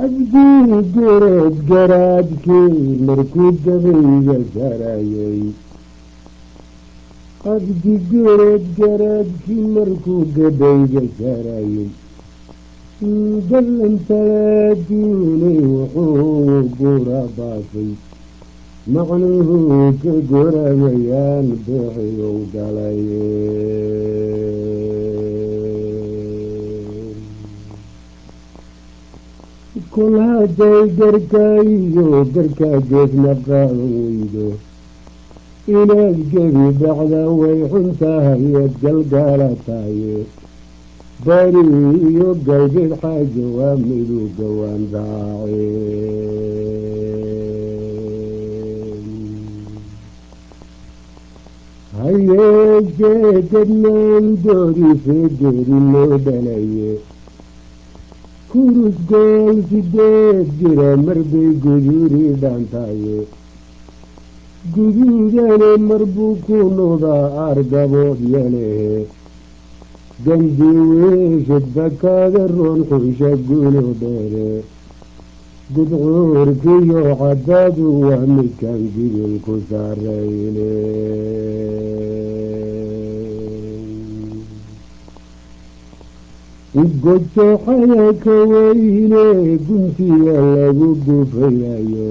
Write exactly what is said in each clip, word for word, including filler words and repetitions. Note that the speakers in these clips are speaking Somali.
عبدي قرد قرادكي مركود دغيقة سرايي عبدي قرد قرادكي مركود دغيقة سرايي قل انت لا دوني وحوق ورباطي معنوه كقرى ميان بحي وقليل كل هذا قركايو قركا قيف نقاويدو إلى القبي بعد ويحنتها يتقلقالتاي بريو قلبي الحاج وامدو قوان راعي هيا جيتنا ندوري في دوري اللودلية كورس قول في ديت جرى مربي قدوري دانتاي قدوري مربو كونودا أرقبو دياليه جنبي وشبك درون حوشة قولو ديري قدعور كيو عداد وهمي كان جيل كساريني قدتو حياك ويلي قنتي يلا قفيايو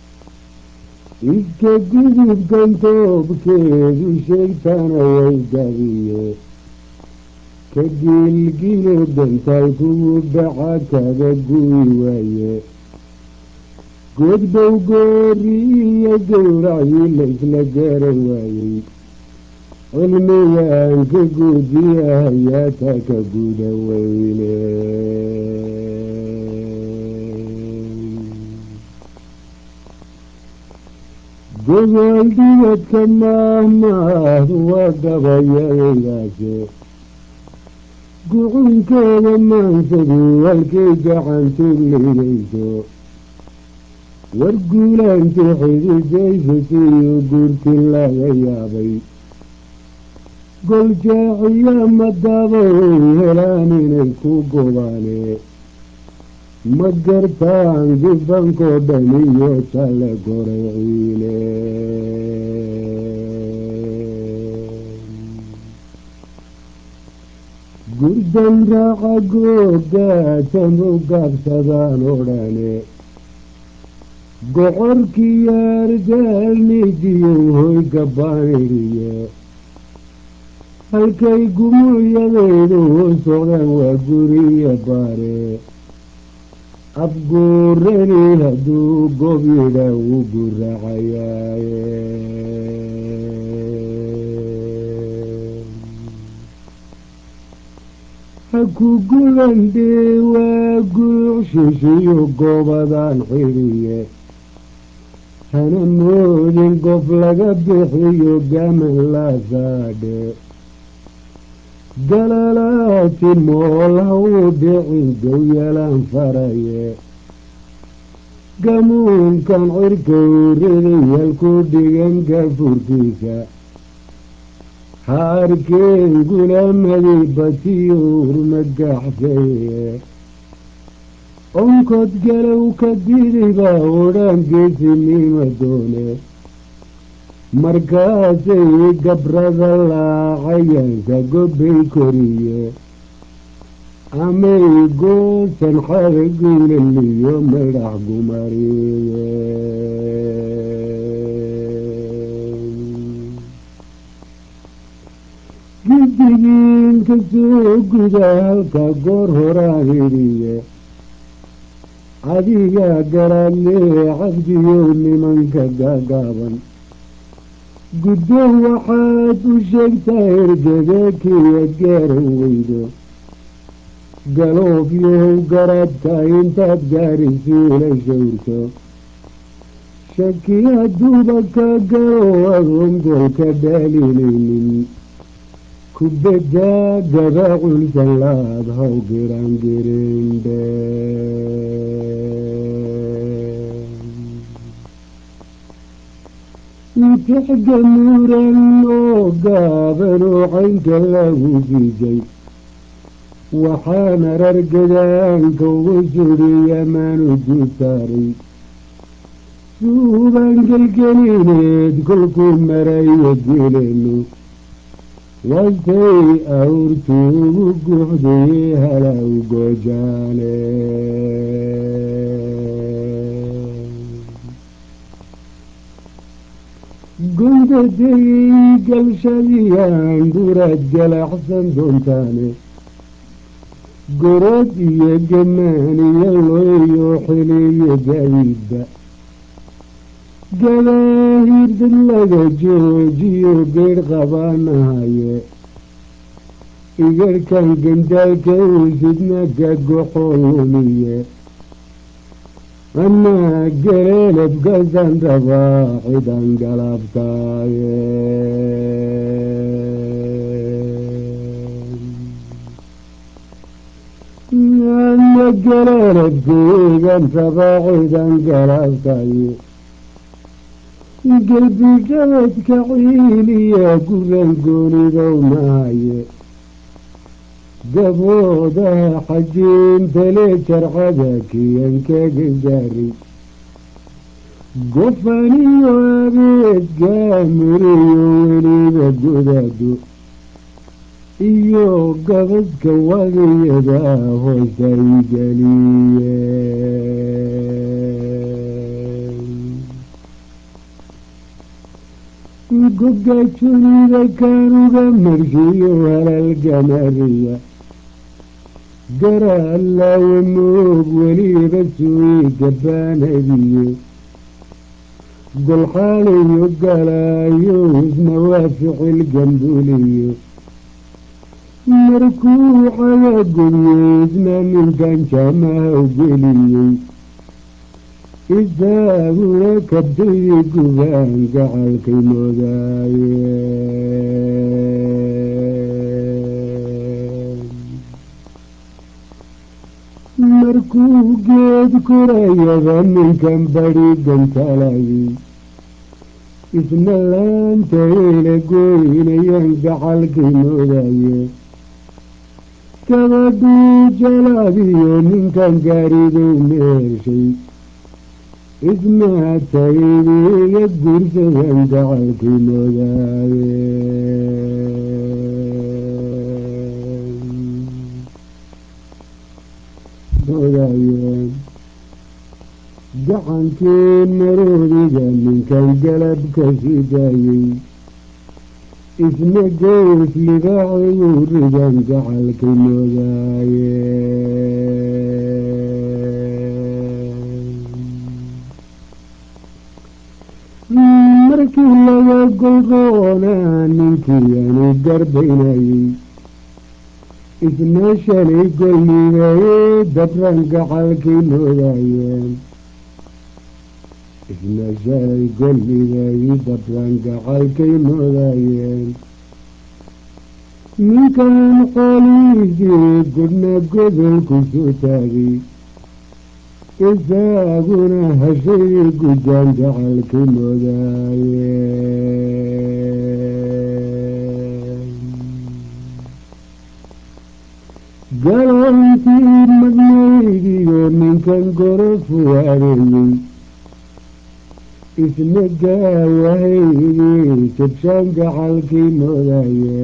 إكا قدب كنتو بكيد شيطان ويقاويو كجيل جيل دنتالكو بعاك بقوي وايه قد بوقوري يقورعي ليس لقار وايه علميان كقودي هياتك قود ويلي قوال ديوت كماه ماه وقبايا ياسي قعون كذا ما انسدي والكي عن تليليسو والقول انت حيدي جيفتي وقلت الله يا بي قل جاعي مدابي هلاني نلكو قواني مقرتان جبانكو دنيو سالة قرعيني قردن راقا قوقا تنوقاك سبان وراني قعركي يا رجال نيجيو هوي قبانيريا هلكي قمو يغيرو صغا وقوريا باري أبقورني هدو قبيرا وقرا عيايا هكو قلندي وقوع شيشيو قوبضان حيرية هنمودين قفلق بحيو قامن لا زادي قلالاتي مولها ودعين قويلان فرايه قامون كان عركو ريني الكوديان قفورتيسا هاركين قلام هذي بطيور مقاح فيه انكد قلو كديري باوران قسمي مدوني مركاسي قبر الله عيان سقبي كوريه اميقو سنحرقون اللي يوم رحقو مريه قدرين كسوق ذاك قر هرانيريه عديقا قراني عبدي يومي من كقاقابا قدو وحاد وشيك تاير جداكي يتقار ويدو قالوا فيه وقرد تاين تبقاري سيولي شورتو شكي هدوبك قالوا أغم قول كداليني كبدا قباع الجلاد هاو قران قرين نتحق نورا وقابلوا عينك الله وزيجي waxaana rargadaanka ugu suriya maanu dutaaray suuban gelgelineed kolkuu maraya gelenu wastay awrtuugu guuxday halaw goojaane gundadayay galshadiyaan guraad galaxsan doontaane gorod iyo gamaan iyo looyo xiliyo gaadiidba gabaahir dad laga joojiyo geedh qabaanahaye igarhkan gandaalka usidna gagoxoo lumiye anaa galeelabkasan rabaa cidan galabtaaye ana galeelabkaygan rabaa cidan galabtaaye gelbigabadka ciiliya guran goonidow mahaye gaboodaha xajiintale jarcada kiyankaga gaari gofaniyo abeedgaamuriyo weliba godaado iyo gabadka wadiyada hoosay geliye gobga junida kaanuga marshiyo halalgamariya garaallawa moog weliba suuy gabaanadiye golxaaliyo galaayo ismawaaficil gambuliye markuu xagagubyeisna ninkan jaamahaw geliyey isaaguna kabtaydi gubaan gacalkay moodaaye markuu geed korayaba ninkan badhi gantalayay isna laanta eela gooynayan gacalkay moodaaye gabadhuu jalaadiyo ninkan gaaridow meershay ismaa taydiga gursadan gacalkay moodaaye moodaaye gacankii maroodiga ninkan galabka sidaayey isna gows libaaxiguu ridan gacalkay moodaaye markii laga golgoonaa ninkii ani garbaynayey isna shalay gollidaye dabran gacalkay moodaaye isna shalay gollidaye dabran gacalkay moodaaye ninkan xoolihiisii gudhna godolku soo taagay isaaguna hashay gujaan gacalkay moodaaye galantii madnaydiyo ninkan gorofu adeeyey isna gaawahaydii jabshaan gacalkay moodaaye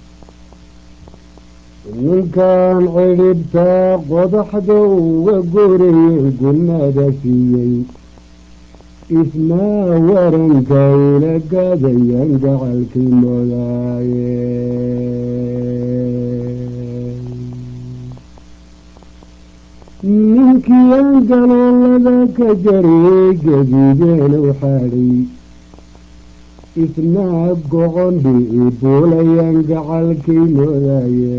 ninkan cidhibtaa qodaxda uga gorayey gulnada siiyey isnaa warankayla gaadayan gacalkay moodaaye ninkii aan galoolada ka jariyey gaduudeenu xaadhay isnaa goqondhi buulayan gacalkay moodaaye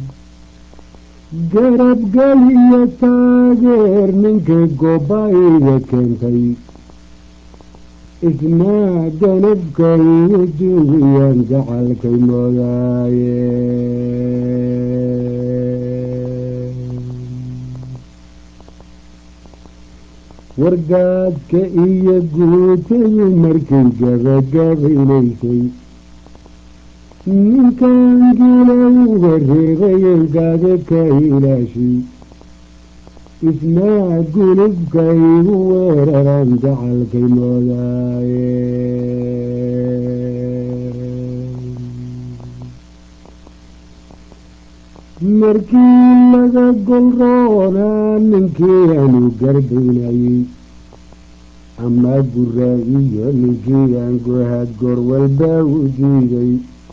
garabgaliyo taageer ninkay gobayga keentay isnaa ganabkaygu duugiyan gacalkay moodaaye wargaadka iyo guutadu markay gabagabaynaysay ninkan gilowga reebayelkaada ka ilaashi ismaa gulubkaygu weeraran gacalkay moodaaye markii laga golroonaa ninkii aanu garbaynayey ama gura iyo ninkii aan gohad goor walba u diiday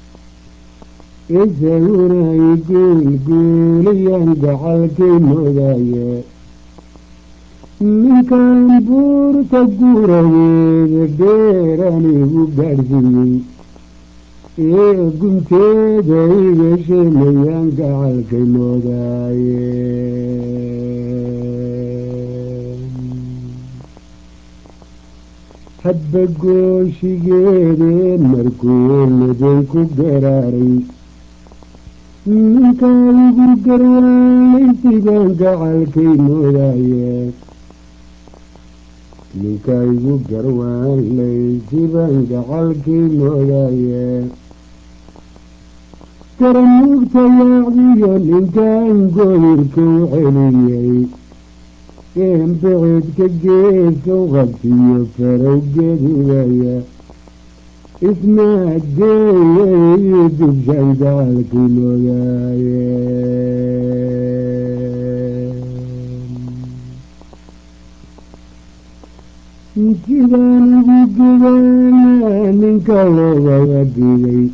isaguna i guulguulayaan gacalkay moodaaye ninkan buurta guradeeda dheeraan igu gaadhsiiyey ee gunteeda iga sheemayaan gacalkay moodaaye hadba gooshigeedee markuu ladinku garaaray ninkaygu garwaanlaysigan gacalkay moodaaye ninkaygu garwaanlaysiban gacalkay moodaaye karamuugta yaacdiyo ninkan gooyirka u celiyey eenbicedka geesow qabtiyo farowgeedudaya ismaageeyay dubshan gacalkay moodaaye sidaan ugu gudaana ninka loogaga digay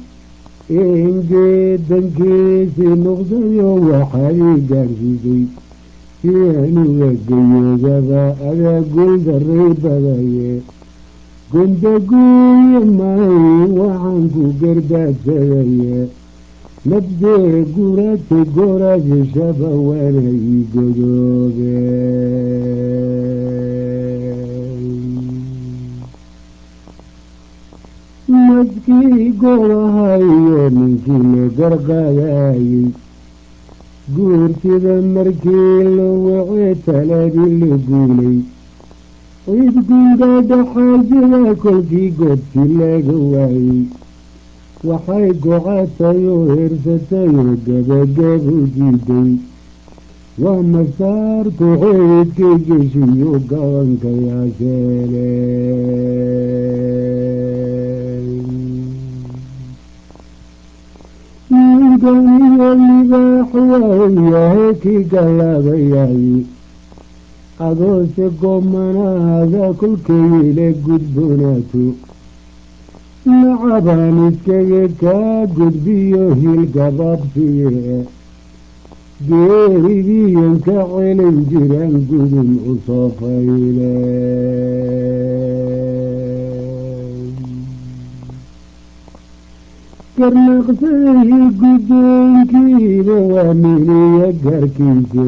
engeedankiisii noqdayo waxaad i gaadhsiisay sianuga gayoogaba adaa guuldaray badaye gondaguuyo mahay waxaan ku gardaadsadaya nabdee gurata goraadishaba waana ii godoobeen madkii golahayo ninkii la garqaadayey guurtida markii la wacee taladii la guulay cid guuda dhaxaajida kolkii goobtii laga waayey waxay gocatayoo hersatayoo gabagabu diiday waa masaartu xeydkay geshiyo gabankay haseeleen ninganiyo libaax waayahe kii gallaabayay adoose goomanaada kolkayla gudboonaato nacabaan iskaga kaa gudbiyo hil gabaabsiye geeridiiyan ka celin jiraan gudun u soo fayleen garnaqsadii guddoonkiiba waa miniya garkiisa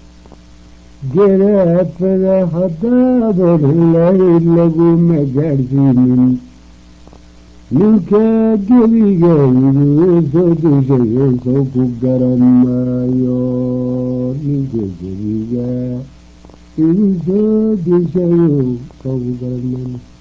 gadaafada haddaadan lahayd laguma gaadhsiinin ninkaa gebigaygu soo deshayo sow ku garan maayo ninka gebiga igu soo deshayo sow ku garan maayo.